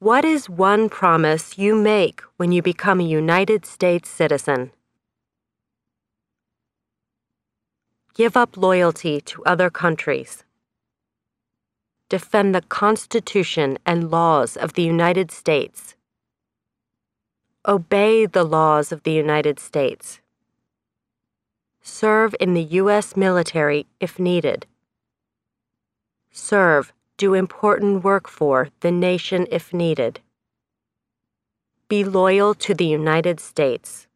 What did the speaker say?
What is one promise you make when you become a United States citizen? Give up loyalty to other countries. Defend the Constitution and laws of the United States. Obey the laws of the United States. Serve in the U.S. military if needed. Serve, do important work for the nation if needed. Be loyal to the United States.